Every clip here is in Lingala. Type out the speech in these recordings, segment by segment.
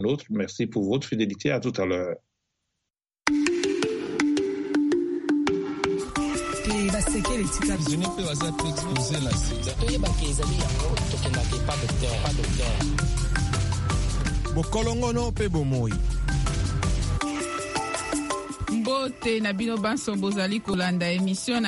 L'autre, merci pour votre fidélité. À tout à l'heure. Bokolongono pe bomoi. Mbote na bino banso bozali kolanda émission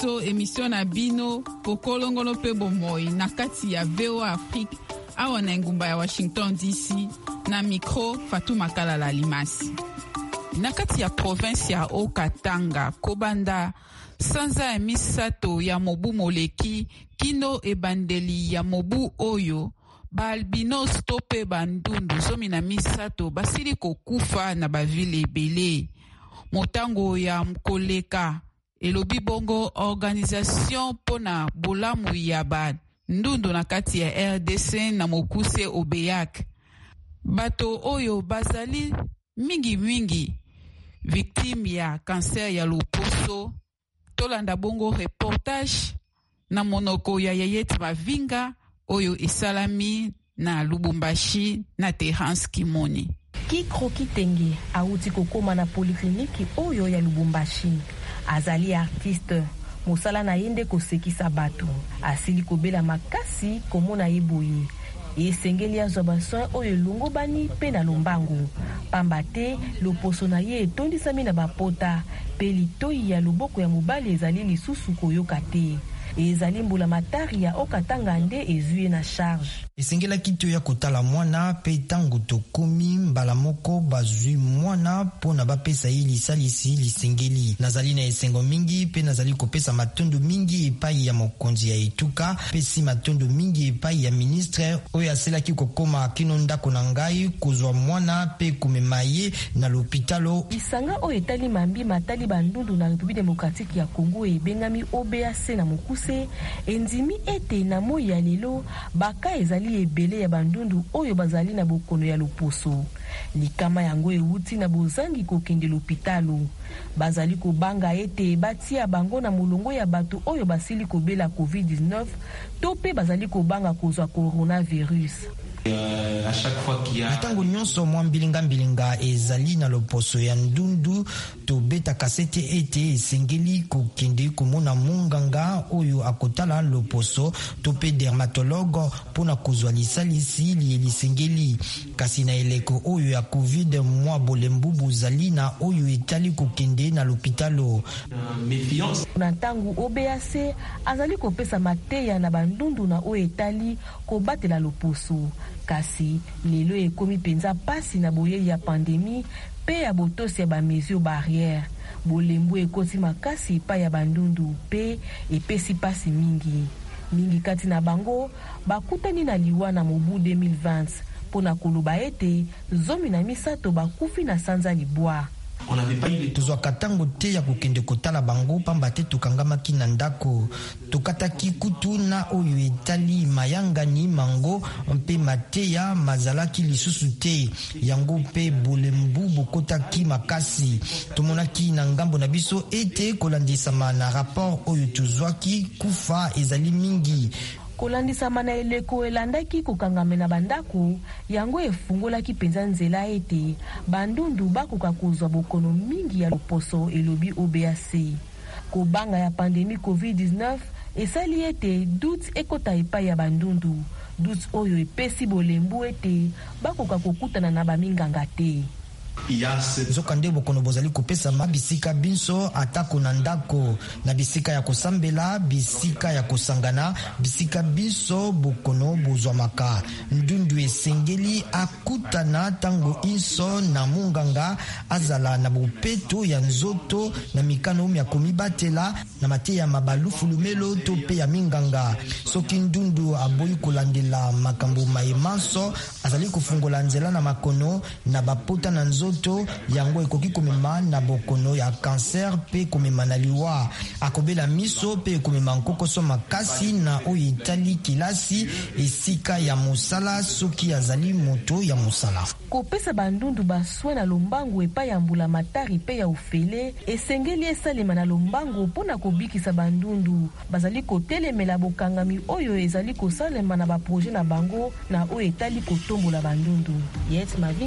na bino bokolongono pe bomoi na kati ya VOA Afrique awa na ngumba ya Washington DC na micro Fatou Makala Limasi. Na kati ya province ya Okatanga kobanda sanza ya misato ya mobu moleki kino ebandeli ya mobu oyo baalbinos to pe bandundu zomi na misato basili kokufa na bavile ebele. Motango ya mkoleka elobi bongo organisation pona bolamu ya bandundu na kati ya RDC na mokuse obeyak. Bato oyo bazali mingi victime ya cancer ya loposo. Tolanda bongo reportage na monoko ya Yayet Mavinga oyo esalami na Lubumbashi na Terence Kimoni. Kikroki Tenge auti kokoma na polikliniki oyo ya Lubumbashi. Azali artiste mosala na yende kosekisa bato. Asili kobela makasi komona yeboyi. Esengeli azwa basoin oyo lungo bani pe na lombangu. Pambate loposo na ye etondisami na bapota pe litoi ya loboko ya mobali ezali lisusu koyoka te. Ezali mbula matari ya Okatanga nde ezwi na charge. Esengela kito ya kotala mwana pe tango tokomi mbala moko bazwi mwana pona bapesa ye lisalisi lisengeli. Nazali na esengo mingi pe nazali kopesa matondo mingi epai ya mokonzi ya etuka pe si matondo mingi epai ya ministre oyo aselaki kokoma kino ndako na ngai kozwa mwana pe komema ye na l'hôpitalo. Isanga oyo etali mambi matali bandundu na République démocratique ya Congo ebengami OBAC na mokuse enzimi ete na moi ya lelo baka ezali ebele ya bandundu oyo bazali na bokono ya loposo. Likama yango euti na bozangi kokende l'hôpitalo. Bazali kobanga ete batia bango na molongo ya bato oyo basili kobela COVID-19 to pe bazali kobanga kozwa coronavirus. Natango nyonso mwa mbilinga ezali na loposo ya ndundu to beta kasete ete esengeli kokende komona munganga oyo akotala loposo to pe dermatologue pona kozwa lisalisi lisengeli kasi na eleko oyo ya COVID mwa bolembu buzali na oyo etali kokende na l'hôpitalo. Na tangu OBAC azali kopesa mateya na bandundu na oyo etali kobatela loposo. Kasi lelo ekomi penza pasi na boye ya pandémie pe ya botosi ya ba mesure barrière. Bolembu ekoti makasi pa ya bandundu pe epesi pasi mingi kati na bango bakutani na liwa na mobu 2020 pona koloba ete zomi na misato bakufi na sanza libwa. Tozwa katango te ya kokende kotala bango pamba te tokangamaki na ndako tokataki kutu na oyo etali mayangani mango mpe mateya mazalaki lisusu te yango mpe bolembu bokotaki makasi. Tomonaki na ngambo na biso ete kolandisama na rapport oyo tozwaki kufa ezali mingi. Kolandisama na eleko elandaki kokangamena bandako yango efungolaki penza nzela ete bandundu bakoka kozwa bokono mingi ya loposo elobi OBAC. Kobanga ya pandémie COVID-19 esali ete doute ekota epai ya bandundu. Doute oyo epesi bolembu ete bakoka kokutana na baminganga te. Zoka nde bokono bozali kopesa bisika binso atako na ndako na bisika ya kosambela bisika ya kosangana bisika binso bokono bozwamaka. Ndundu esengeli akutana tango inso na munganga azala na bopeto ya nzoto na mikano ya komibatela na mate ya mabalufu lumelo to pe ya minganga. Soki ndundu aboyi kolandela makambo maemanso azali kufungola nzela na makono na bapota na nzoto yango ekoki komema na bokono ya cancer pe komema na liwa akobela miso pe komema nkokoso makasi na oyo etali kilasi esika ya mosala soki azali moto ya mosala. Kopesa bandundu baswe na lombangu epai ya mbula matari pe ya ufele esengeli esalema na lombangu pona kobikisa bandundu bazali kotelemela bokangami oyo ezali kosalema na baproje na bango na oyo etali kotombola bandundu.